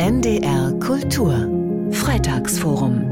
NDR Kultur Freitagsforum.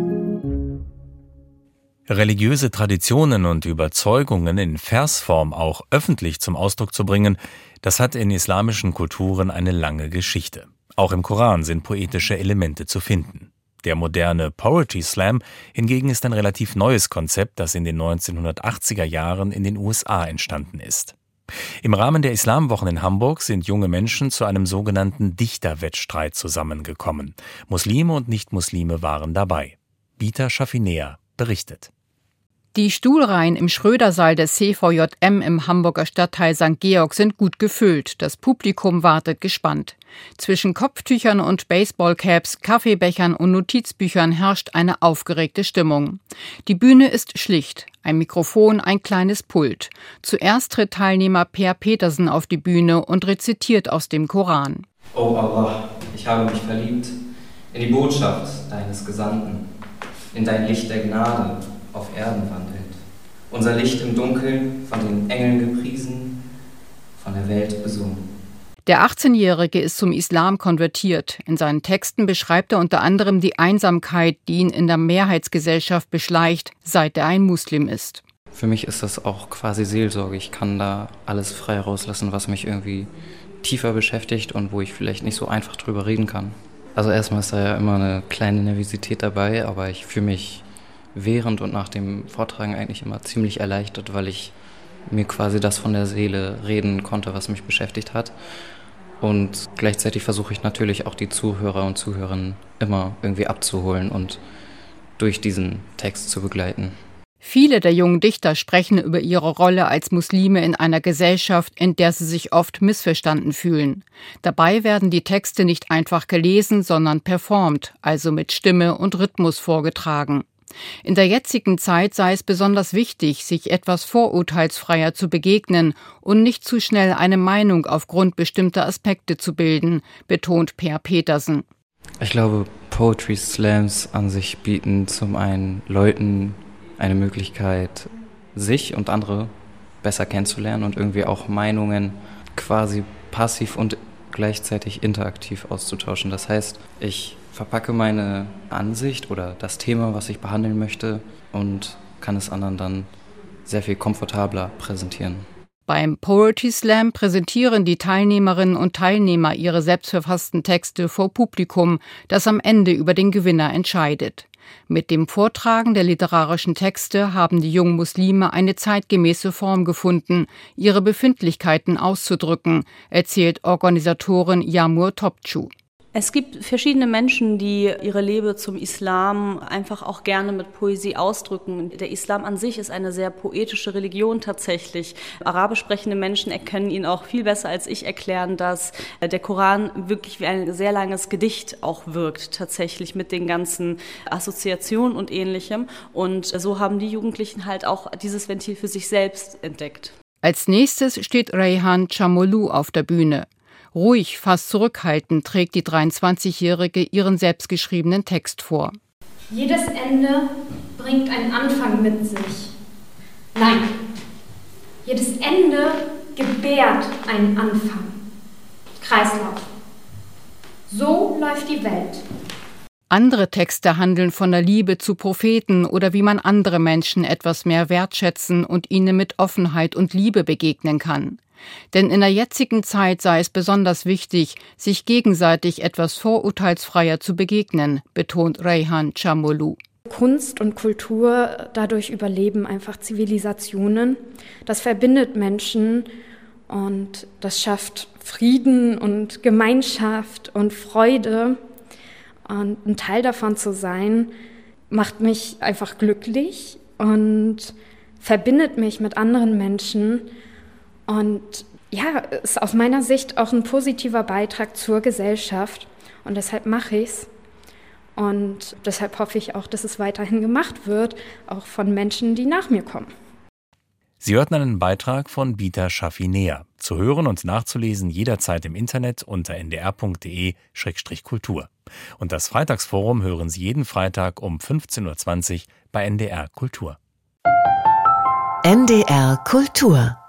Religiöse Traditionen und Überzeugungen in Versform auch öffentlich zum Ausdruck zu bringen, das hat in islamischen Kulturen eine lange Geschichte. Auch im Koran sind poetische Elemente zu finden. Der moderne Poetry Slam hingegen ist ein relativ neues Konzept, das in den 1980er Jahren in den USA entstanden ist. Im Rahmen der Islamwochen in Hamburg sind junge Menschen zu einem sogenannten Dichterwettstreit zusammengekommen. Muslime und Nicht-Muslime waren dabei. Bita Schafinea berichtet. Die Stuhlreihen im Schröder-Saal des CVJM im Hamburger Stadtteil St. Georg sind gut gefüllt. Das Publikum wartet gespannt. Zwischen Kopftüchern und Baseballcaps, Kaffeebechern und Notizbüchern herrscht eine aufgeregte Stimmung. Die Bühne ist schlicht. Ein Mikrofon, ein kleines Pult. Zuerst tritt Teilnehmer Per Petersen auf die Bühne und rezitiert aus dem Koran. O Allah, ich habe mich verliebt in die Botschaft deines Gesandten, in dein Licht der Gnade auf Erden wandelt. Unser Licht im Dunkeln, von den Engeln gepriesen, von der Welt besungen. Der 18-Jährige ist zum Islam konvertiert. In seinen Texten beschreibt er unter anderem die Einsamkeit, die ihn in der Mehrheitsgesellschaft beschleicht, seit er ein Muslim ist. Für mich ist das auch quasi Seelsorge. Ich kann da alles frei rauslassen, was mich irgendwie tiefer beschäftigt und wo ich vielleicht nicht so einfach drüber reden kann. Also erstmal ist da ja immer eine kleine Nervosität dabei, aber ich fühle mich während und nach dem Vortragen eigentlich immer ziemlich erleichtert, weil ich mir quasi das von der Seele reden konnte, was mich beschäftigt hat. Und gleichzeitig versuche ich natürlich auch die Zuhörer und Zuhörerinnen immer irgendwie abzuholen und durch diesen Text zu begleiten. Viele der jungen Dichter sprechen über ihre Rolle als Muslime in einer Gesellschaft, in der sie sich oft missverstanden fühlen. Dabei werden die Texte nicht einfach gelesen, sondern performt, also mit Stimme und Rhythmus vorgetragen. In der jetzigen Zeit sei es besonders wichtig, sich etwas vorurteilsfreier zu begegnen und nicht zu schnell eine Meinung aufgrund bestimmter Aspekte zu bilden, betont Per Petersen. Ich glaube, Poetry Slams an sich bieten zum einen Leuten eine Möglichkeit, sich und andere besser kennenzulernen und irgendwie auch Meinungen quasi passiv und gleichzeitig interaktiv auszutauschen. Das heißt, ich verpacke meine Ansicht oder das Thema, was ich behandeln möchte, und kann es anderen dann sehr viel komfortabler präsentieren. Beim Poetry Slam präsentieren die Teilnehmerinnen und Teilnehmer ihre selbstverfassten Texte vor Publikum, das am Ende über den Gewinner entscheidet. Mit dem Vortragen der literarischen Texte haben die jungen Muslime eine zeitgemäße Form gefunden, ihre Befindlichkeiten auszudrücken, erzählt Organisatorin Yağmur Topçu. Es gibt verschiedene Menschen, die ihre Liebe zum Islam einfach auch gerne mit Poesie ausdrücken. Der Islam an sich ist eine sehr poetische Religion tatsächlich. Arabisch sprechende Menschen können ihn auch viel besser als ich erklären, dass der Koran wirklich wie ein sehr langes Gedicht auch wirkt, tatsächlich mit den ganzen Assoziationen und Ähnlichem. Und so haben die Jugendlichen halt auch dieses Ventil für sich selbst entdeckt. Als nächstes steht Reyhan Chamolu auf der Bühne. Ruhig, fast zurückhaltend trägt die 23-Jährige ihren selbstgeschriebenen Text vor. Jedes Ende bringt einen Anfang mit sich. Nein, jedes Ende gebärt einen Anfang. Kreislauf. So läuft die Welt. Andere Texte handeln von der Liebe zu Propheten oder wie man andere Menschen etwas mehr wertschätzen und ihnen mit Offenheit und Liebe begegnen kann. Denn in der jetzigen Zeit sei es besonders wichtig, sich gegenseitig etwas vorurteilsfreier zu begegnen, betont Reyhan Chamolu. Kunst und Kultur, dadurch überleben einfach Zivilisationen. Das verbindet Menschen und das schafft Frieden und Gemeinschaft und Freude. Und ein Teil davon zu sein, macht mich einfach glücklich und verbindet mich mit anderen Menschen. Und ja, ist aus meiner Sicht auch ein positiver Beitrag zur Gesellschaft. Und deshalb mache ich es. Und deshalb hoffe ich auch, dass es weiterhin gemacht wird, auch von Menschen, die nach mir kommen. Sie hörten einen Beitrag von Bita Schafinea. Zu hören und nachzulesen jederzeit im Internet unter ndr.de/kultur. Und das Freitagsforum hören Sie jeden Freitag um 15.20 Uhr bei NDR Kultur. NDR Kultur